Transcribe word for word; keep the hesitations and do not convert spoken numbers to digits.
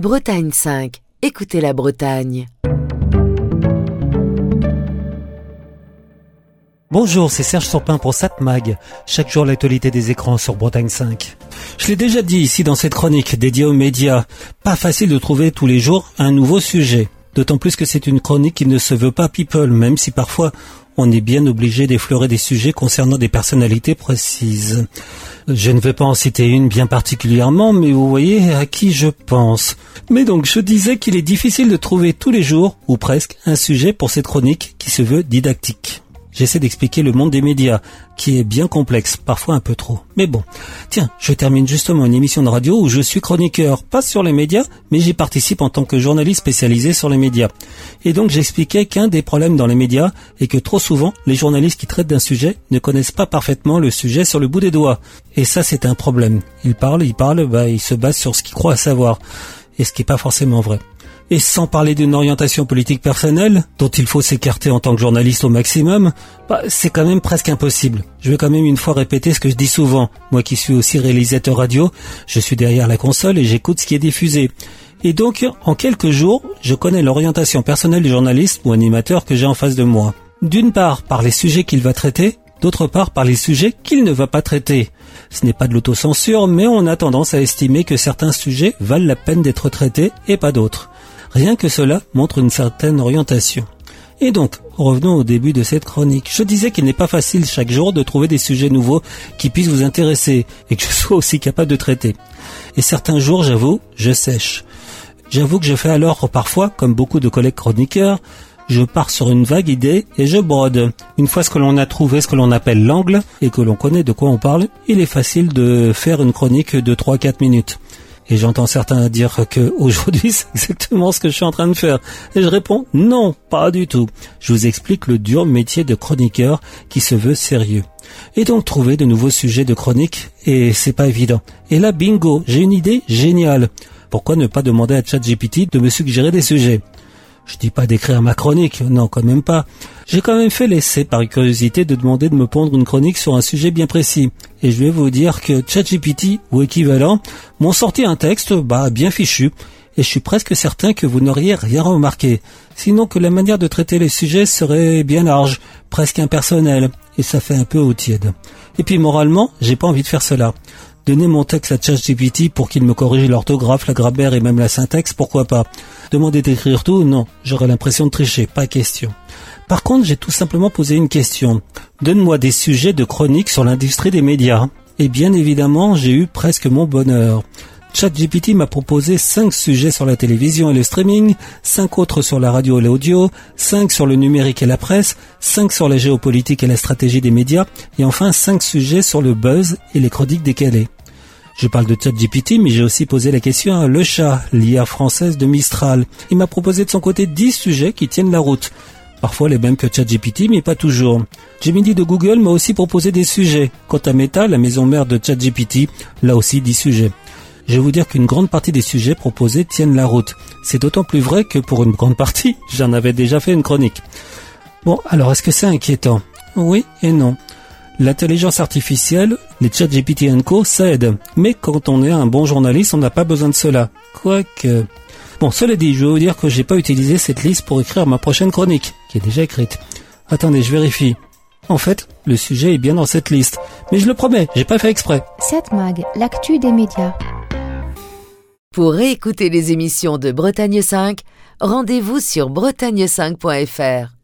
Bretagne cinq. Écoutez la Bretagne. Bonjour, c'est Serge Surpin pour Satmag. Chaque jour, l'actualité des écrans sur Bretagne cinq. Je l'ai déjà dit ici dans cette chronique dédiée aux médias. Pas facile de trouver tous les jours un nouveau sujet. D'autant plus que c'est une chronique qui ne se veut pas people, même si parfois on est bien obligé d'effleurer des sujets concernant des personnalités précises. Je ne vais pas en citer une bien particulièrement, mais vous voyez à qui je pense. Mais donc, je disais qu'il est difficile de trouver tous les jours, ou presque, un sujet pour cette chronique qui se veut didactique. J'essaie d'expliquer le monde des médias, qui est bien complexe, parfois un peu trop. Mais bon, tiens, je termine justement une émission de radio où je suis chroniqueur, pas sur les médias, mais j'y participe en tant que journaliste spécialisé sur les médias. Et donc j'expliquais qu'un des problèmes dans les médias est que trop souvent, les journalistes qui traitent d'un sujet ne connaissent pas parfaitement le sujet sur le bout des doigts. Et ça, c'est un problème. Ils parlent, ils parlent, bah, ils se basent sur ce qu'ils croient savoir. Et ce qui n'est pas forcément vrai. Et sans parler d'une orientation politique personnelle, dont il faut s'écarter en tant que journaliste au maximum, bah, c'est quand même presque impossible. Je vais quand même une fois répéter ce que je dis souvent. Moi qui suis aussi réalisateur radio, je suis derrière la console et j'écoute ce qui est diffusé. Et donc, en quelques jours, je connais l'orientation personnelle du journaliste ou animateur que j'ai en face de moi. D'une part, par les sujets qu'il va traiter, d'autre part, par les sujets qu'il ne va pas traiter. Ce n'est pas de l'autocensure, mais on a tendance à estimer que certains sujets valent la peine d'être traités et pas d'autres. Rien que cela montre une certaine orientation. Et donc, revenons au début de cette chronique. Je disais qu'il n'est pas facile chaque jour de trouver des sujets nouveaux qui puissent vous intéresser et que je sois aussi capable de traiter. Et certains jours, j'avoue, je sèche. J'avoue que je fais alors parfois, comme beaucoup de collègues chroniqueurs, je pars sur une vague idée et je brode. Une fois ce que l'on a trouvé, ce que l'on appelle l'angle, et que l'on connaît de quoi on parle, il est facile de faire une chronique de trois à quatre minutes. Et j'entends certains dire que aujourd'hui c'est exactement ce que je suis en train de faire. Et je réponds non, pas du tout. Je vous explique le dur métier de chroniqueur qui se veut sérieux. Et donc trouver de nouveaux sujets de chronique, et c'est pas évident. Et là, bingo, j'ai une idée géniale. Pourquoi ne pas demander à ChatGPT de me suggérer des sujets ? Je dis pas d'écrire ma chronique, non, quand même pas. J'ai quand même fait l'essai par curiosité de demander de me pondre une chronique sur un sujet bien précis. Et je vais vous dire que ChatGPT ou équivalent m'ont sorti un texte, bah, bien fichu. Et je suis presque certain que vous n'auriez rien remarqué. Sinon que la manière de traiter les sujets serait bien large, presque impersonnelle. Et ça fait un peu au tiède. Et puis moralement, j'ai pas envie de faire cela. Donner mon texte à ChatGPT pour qu'il me corrige l'orthographe, la grammaire et même la syntaxe, pourquoi pas. Demander d'écrire tout, non, j'aurais l'impression de tricher, pas question. Par contre, j'ai tout simplement posé une question. Donne-moi des sujets de chronique sur l'industrie des médias. Et bien évidemment, j'ai eu presque mon bonheur. ChatGPT m'a proposé cinq sujets sur la télévision et le streaming, cinq autres sur la radio et l'audio, cinq sur le numérique et la presse, cinq sur la géopolitique et la stratégie des médias, et enfin cinq sujets sur le buzz et les chroniques décalées. Je parle de ChatGPT, mais j'ai aussi posé la question à Le Chat, l'I A française de Mistral. Il m'a proposé de son côté dix sujets qui tiennent la route. Parfois les mêmes que ChatGPT, mais pas toujours. Gemini de Google m'a aussi proposé des sujets. Quant à Meta, la maison mère de ChatGPT, là aussi dix sujets. Je vais vous dire qu'une grande partie des sujets proposés tiennent la route. C'est d'autant plus vrai que pour une grande partie, j'en avais déjà fait une chronique. Bon, alors est-ce que c'est inquiétant ? Oui et non. L'intelligence artificielle, les ChatGPT and Co, ça aide. Mais quand on est un bon journaliste, on n'a pas besoin de cela. Quoique... Bon, cela dit, je vais vous dire que j'ai pas utilisé cette liste pour écrire ma prochaine chronique, qui est déjà écrite. Attendez, je vérifie. En fait, le sujet est bien dans cette liste. Mais je le promets, j'ai pas fait exprès. Satmag, l'actu des médias. Pour réécouter les émissions de Bretagne cinq, rendez-vous sur bretagne cinq point f r.